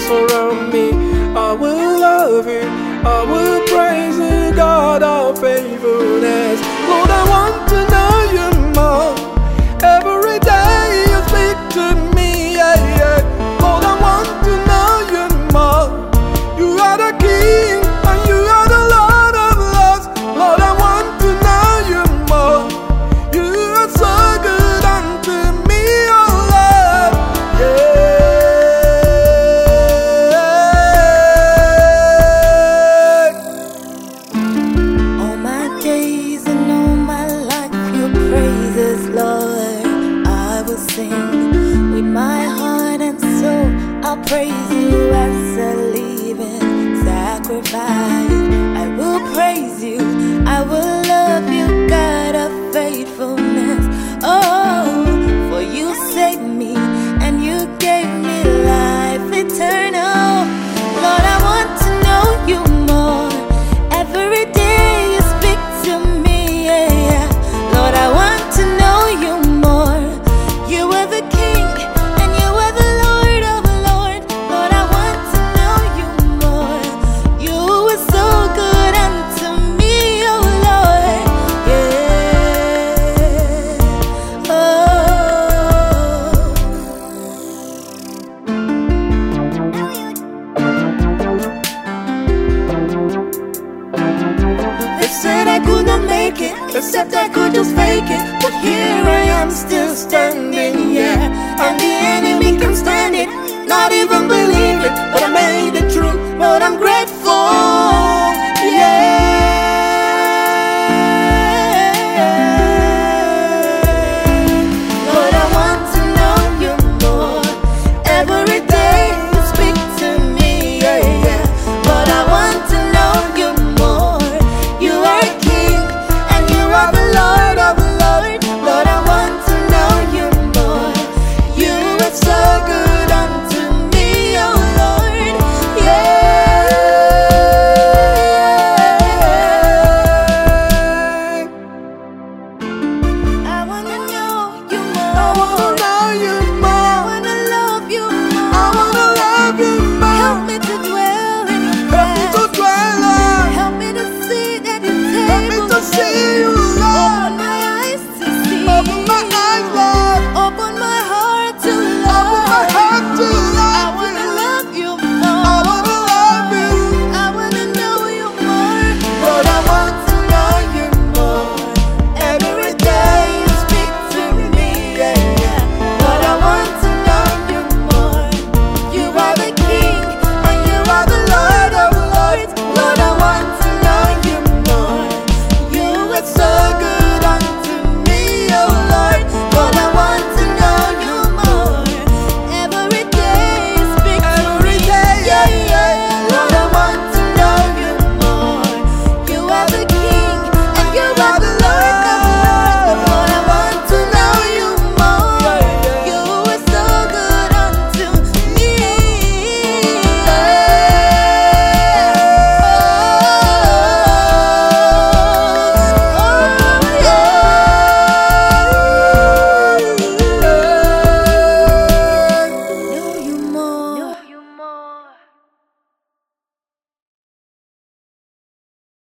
angels surround me. I will love you, I will praise you, God of faithfulness. Lord, I want to know you more. Every day you speak to me, yeah, yeah. Lord, I want to know you more. You are the King and you are the Lord of Lords. Lord, I want to know you more. You are so good unto me, oh Lord, yeah. All my days and all my life, your praises, Lord, I will sing with my heart and soul. I'll praise you as a living sacrifice. I will praise you, I will love you, God of faithfulness. Oh, for you saved me and you gave me life eternal. Lord, I want to know you more. Every day you speak to me, yeah. Lord, I want to know you more. You are the King and you are the Lord of Lords. Lord, I want to know you more. You are so good unto me, oh Lord, yeah. They said I could not make it, except I could just fake it. But here I am still standing, yeah. And the enemy can stand it, not even believe it. But I made it through, Lord, I'm grateful.